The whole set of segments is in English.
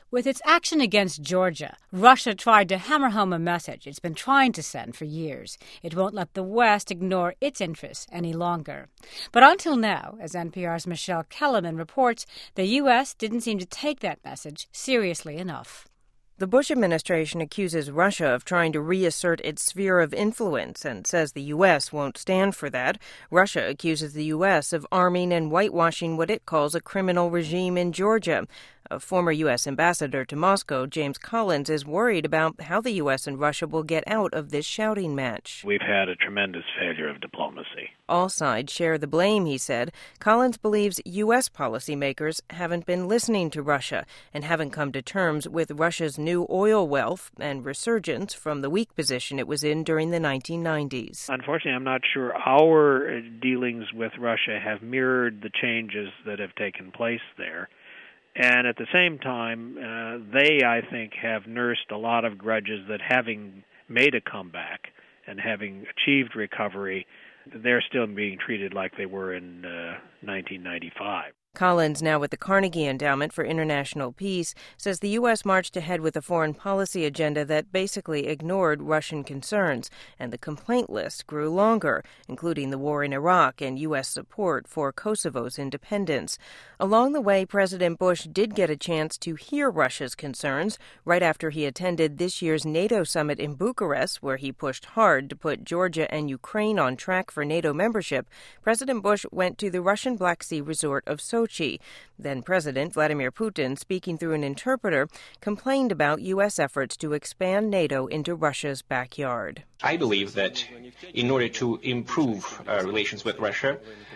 With its action against Georgia, Russia tried to hammer home a message it's been trying to send for years. It won't let the West ignore its interests any longer. But until now, as NPR's Michelle Kellerman reports, the U.S. didn't seem to take that message seriously enough. The Bush administration accuses Russia of trying to reassert its sphere of influence and says the U.S. won't stand for that. Russia accuses the U.S. of arming and whitewashing what it calls a criminal regime in Georgia. A former U.S. ambassador to Moscow, James Collins, is worried about how the U.S. and Russia will get out of this shouting match. We've had a tremendous failure of diplomacy. All sides share the blame, he said. Collins believes U.S. policymakers haven't been listening to Russia and haven't come to terms with Russia's new oil wealth and resurgence from the weak position it was in during the 1990s. Unfortunately, I'm not sure our dealings with Russia have mirrored the changes that have taken place there. And at the same time, they, I think, have nursed a lot of grudges that having made a comeback and having achieved recovery, they're still being treated like they were in 1995. Collins, now with the Carnegie Endowment for International Peace, says the U.S. marched ahead with a foreign policy agenda that basically ignored Russian concerns, and the complaint list grew longer, including the war in Iraq and U.S. support for Kosovo's independence. Along the way, President Bush did get a chance to hear Russia's concerns right after he attended this year's NATO summit in Bucharest, where he pushed hard to put Georgia and Ukraine on track for NATO membership. President Bush went to the Russian Black Sea resort of Sochi. Then President Vladimir Putin, speaking through an interpreter, complained about U.S. efforts to expand NATO into Russia's backyard. I believe that in order to improve relations with Russia,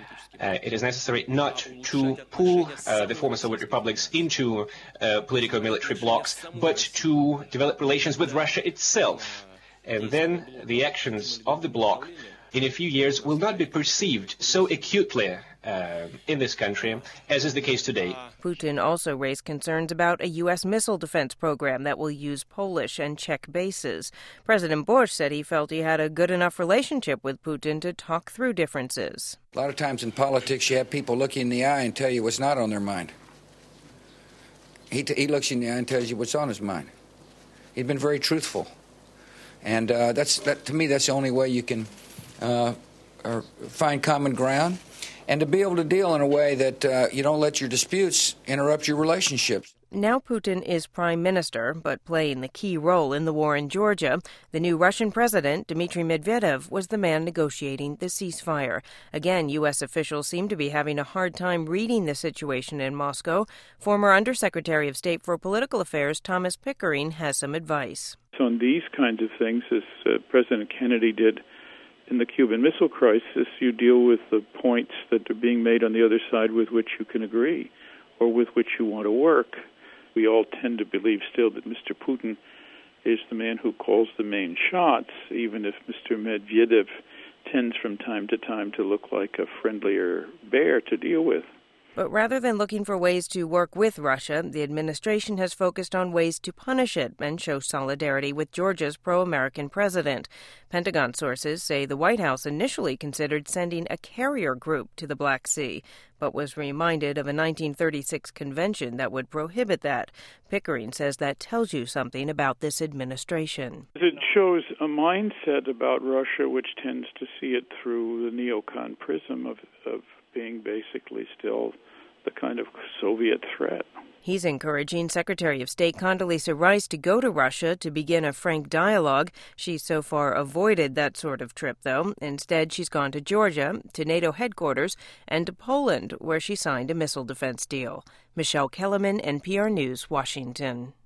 it is necessary not to pull the former Soviet republics into political military blocs, but to develop relations with Russia itself. And then the actions of the bloc in a few years will not be perceived so acutely in this country, as is the case today. Putin also raised concerns about a U.S. missile defense program that will use Polish and Czech bases. President Bush said he felt he had a good enough relationship with Putin to talk through differences. A lot of times in politics, you have people look you in the eye and tell you what's not on their mind. He looks you in the eye and tells you what's on his mind. He's been very truthful. And to me, that's the only way you can find common ground, and to be able to deal in a way that you don't let your disputes interrupt your relationships. Now Putin is prime minister, but playing the key role in the war in Georgia. The new Russian president, Dmitry Medvedev, was the man negotiating the ceasefire. Again, U.S. officials seem to be having a hard time reading the situation in Moscow. Former Undersecretary of State for Political Affairs Thomas Pickering has some advice. So on these kinds of things, as President Kennedy did in the Cuban Missile Crisis, you deal with the points that are being made on the other side with which you can agree or with which you want to work. We all tend to believe still that Mr. Putin is the man who calls the main shots, even if Mr. Medvedev tends from time to time to look like a friendlier bear to deal with. But rather than looking for ways to work with Russia, the administration has focused on ways to punish it and show solidarity with Georgia's pro-American president. Pentagon sources say the White House initially considered sending a carrier group to the Black Sea, but was reminded of a 1936 convention that would prohibit that. Pickering says that tells you something about this administration. It shows a mindset about Russia which tends to see it through the neocon prism of being basically still the kind of Soviet threat. He's encouraging Secretary of State Condoleezza Rice to go to Russia to begin a frank dialogue. She's so far avoided that sort of trip, though. Instead, she's gone to Georgia, to NATO headquarters, and to Poland, where she signed a missile defense deal. Michelle Kellerman, NPR News, Washington.